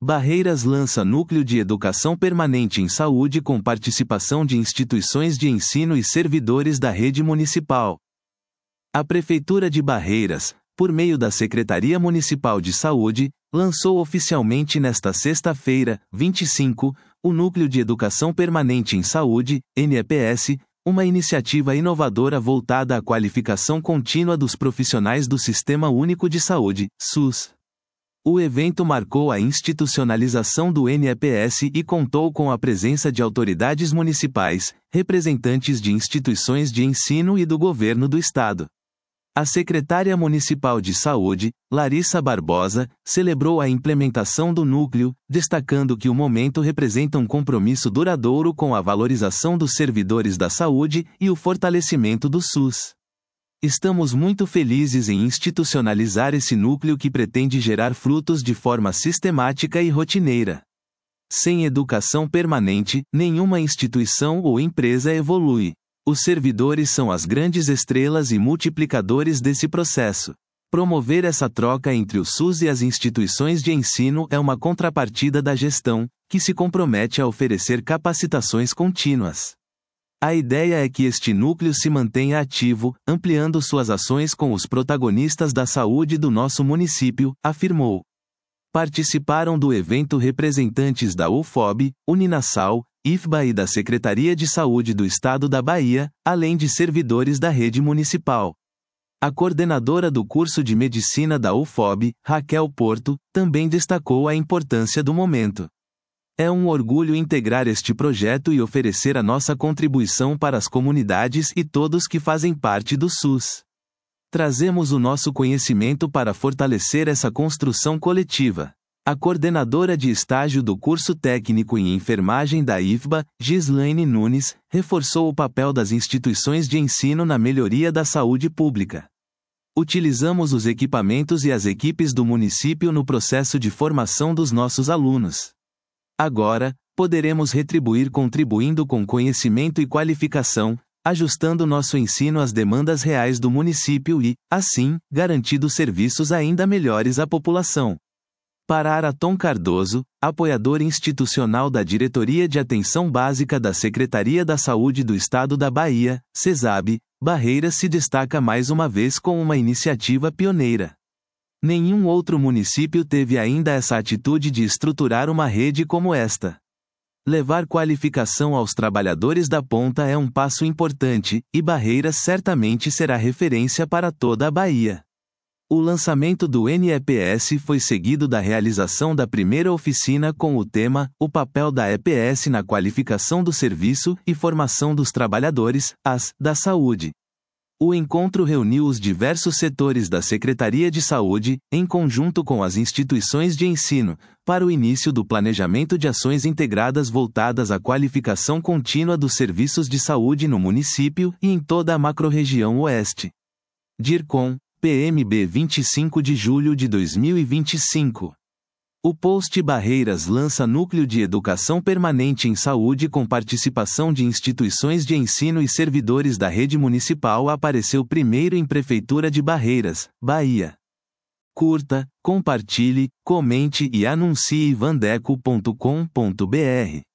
Barreiras lança núcleo de educação permanente em saúde com participação de instituições de ensino e servidores da rede municipal. A Prefeitura de Barreiras, por meio da Secretaria Municipal de Saúde, lançou oficialmente nesta sexta-feira, 25, o Núcleo de Educação Permanente em Saúde, NEPS, uma iniciativa inovadora voltada à qualificação contínua dos profissionais do Sistema Único de Saúde, SUS. O evento marcou a institucionalização do NEPS e contou com a presença de autoridades municipais, representantes de instituições de ensino e do governo do estado. A secretária municipal de saúde, Larissa Barbosa, celebrou a implementação do núcleo, destacando que o momento representa um compromisso duradouro com a valorização dos servidores da saúde e o fortalecimento do SUS. Estamos muito felizes em institucionalizar esse núcleo que pretende gerar frutos de forma sistemática e rotineira. Sem educação permanente, nenhuma instituição ou empresa evolui. Os servidores são as grandes estrelas e multiplicadores desse processo. Promover essa troca entre o SUS e as instituições de ensino é uma contrapartida da gestão, que se compromete a oferecer capacitações contínuas. A ideia é que este núcleo se mantenha ativo, ampliando suas ações com os protagonistas da saúde do nosso município, afirmou. Participaram do evento representantes da UFOB, Uninasal, IFBA e da Secretaria de Saúde do Estado da Bahia, além de servidores da rede municipal. A coordenadora do curso de medicina da UFOB, Raquel Porto, também destacou a importância do momento. É um orgulho integrar este projeto e oferecer a nossa contribuição para as comunidades e todos que fazem parte do SUS. Trazemos o nosso conhecimento para fortalecer essa construção coletiva. A coordenadora de estágio do curso técnico em enfermagem da IFBA, Gislaine Nunes, reforçou o papel das instituições de ensino na melhoria da saúde pública. Utilizamos os equipamentos e as equipes do município no processo de formação dos nossos alunos. Agora, poderemos retribuir contribuindo com conhecimento e qualificação, ajustando nosso ensino às demandas reais do município e, assim, garantindo serviços ainda melhores à população. Para Araton Cardoso, apoiador institucional da Diretoria de Atenção Básica da Secretaria da Saúde do Estado da Bahia, CESAB, Barreiras se destaca mais uma vez com uma iniciativa pioneira. Nenhum outro município teve ainda essa atitude de estruturar uma rede como esta. Levar qualificação aos trabalhadores da ponta é um passo importante, e Barreiras certamente será referência para toda a Bahia. O lançamento do NEPS foi seguido da realização da primeira oficina com o tema O papel da EPS na qualificação do serviço e formação dos trabalhadores, da saúde. O encontro reuniu os diversos setores da Secretaria de Saúde, em conjunto com as instituições de ensino, para o início do planejamento de ações integradas voltadas à qualificação contínua dos serviços de saúde no município e em toda a macrorregião Oeste. DIRCOM, PMB 25 de julho de 2025. O post Barreiras lança núcleo de educação permanente em saúde com participação de instituições de ensino e servidores da rede municipal apareceu primeiro em Prefeitura de Barreiras, Bahia. Curta, compartilhe, comente e anuncie vandeco.com.br.